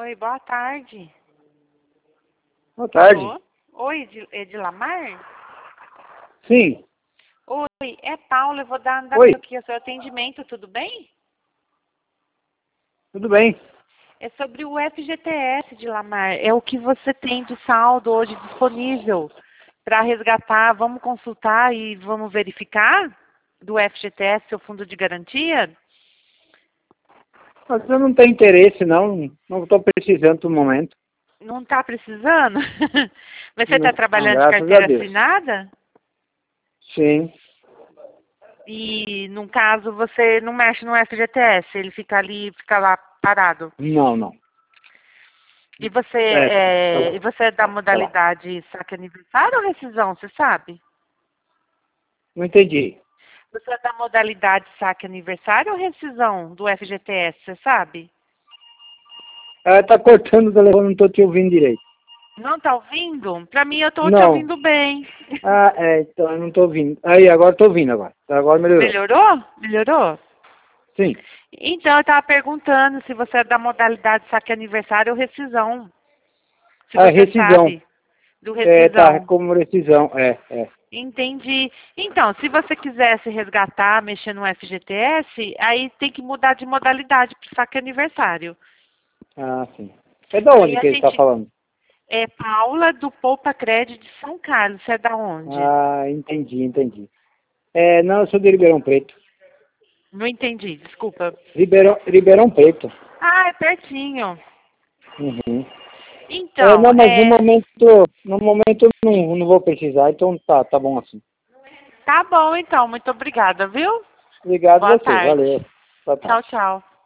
Oi, boa tarde. Boa tarde. Alô? Oi, Edilamar? Sim. Oi, é Paula, eu vou dar Oi, aqui o seu atendimento, tudo bem? tudo bem? É sobre o FGTS, Edilamar. É o que você tem de saldo hoje disponível para resgatar. Vamos consultar e vamos verificar do FGTS, seu fundo de garantia? Mas eu não tenho interesse, não. Não estou precisando no momento. Não está precisando? Mas você está Não, trabalhando de graças a carteira Deus. assinada? Sim. E, no caso, você não mexe no FGTS, ele fica lá parado. Não, não. E você É, é da tá lá. modalidade saque aniversário ou rescisão, você sabe? Não entendi. Você é da modalidade saque aniversário ou rescisão do FGTS, você sabe? Tá cortando o telefone, não estou te ouvindo direito. Não está ouvindo? Para mim, eu estou te Não. ouvindo bem. Então eu não estou ouvindo. Aí, agora estou ouvindo agora. Agora melhorou. Melhorou? Melhorou? Sim. Então, eu estava perguntando se você é da modalidade saque aniversário ou rescisão. Se você Rescisão. sabe do Tá rescisão. como rescisão. É. Entendi. Então, se você quisesse resgatar, mexer no FGTS, aí tem que mudar de modalidade para saque aniversário. Sim. É da Aí onde a que ele está gente falando? é Paula do Poupa Crédito de São Carlos. Você é da onde? Entendi. Não, eu sou de Ribeirão Preto. Não entendi, desculpa. Ribeirão Preto. Ah, é pertinho. Uhum. Então, Não, mas no momento eu não vou precisar, então tá bom assim. tá bom então. Muito obrigada, viu? Obrigado Boa você, tarde. valeu. Boa Tchau, tarde. tchau.